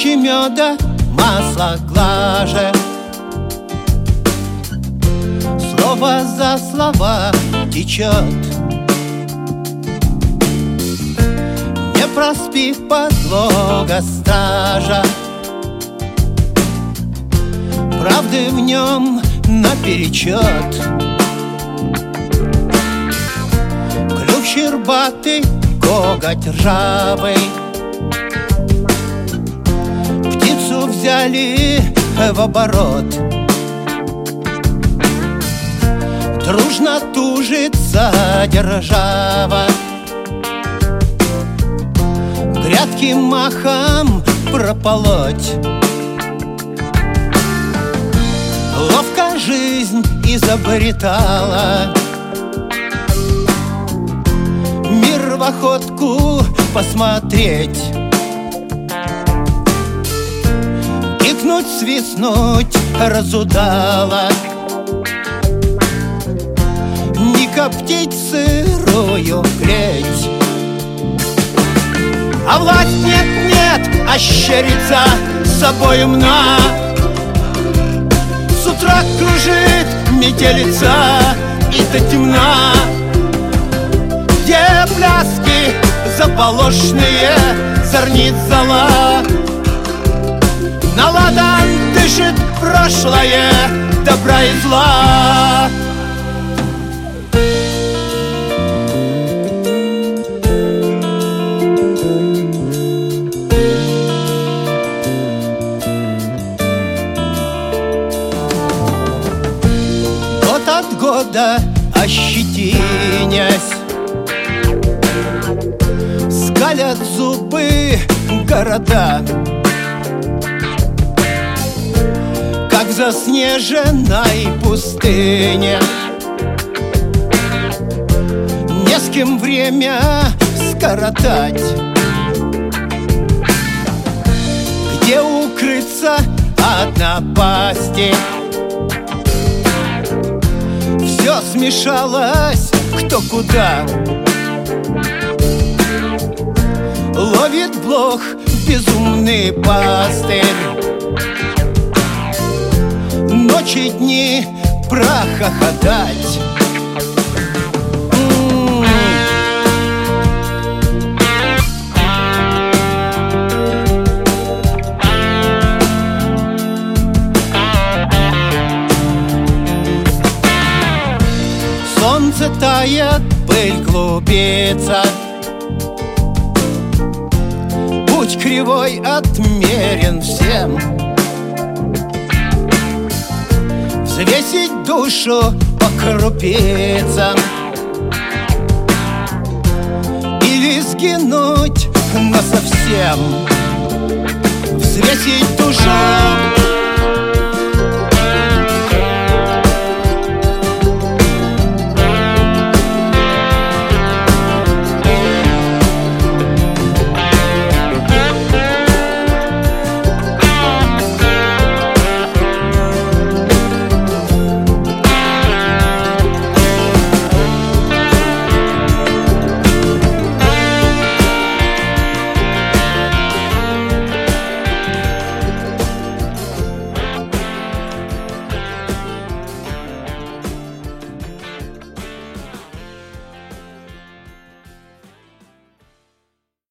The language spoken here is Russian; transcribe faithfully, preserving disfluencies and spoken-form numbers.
Чище меда масло глаже, слово за слова течет. Не проспи подлога стража, правды в нем наперечет. Клюв щербатый, коготь ржавый, птицу взяли в оборот. Дружно тужится держава, грядки махом прополоть. Ловко жизнь изобретала мир в охотку посмотреть. Икнуть, свистнуть разудала, не коптить сырую клеть. А власть нет-нет, ощерится собой умна. С утра кружит метелица и до темна. Где пляски заполошные зорнит зола, на ладан дышит прошлое добра и зла. Год от года ощетинясь, скалят зубы города, как в заснеженной пустыне. Не с кем время скоротать, где укрыться от напасти. Все смешалось кто куда, ловит блох безумный пастырь. Ночи, дни прохохотать. М-м-м. Солнце тает, пыль клубится, путь кривой отмерен всем. Взвесить душу по крупицам или сгинуть насовсем. Взвесить душу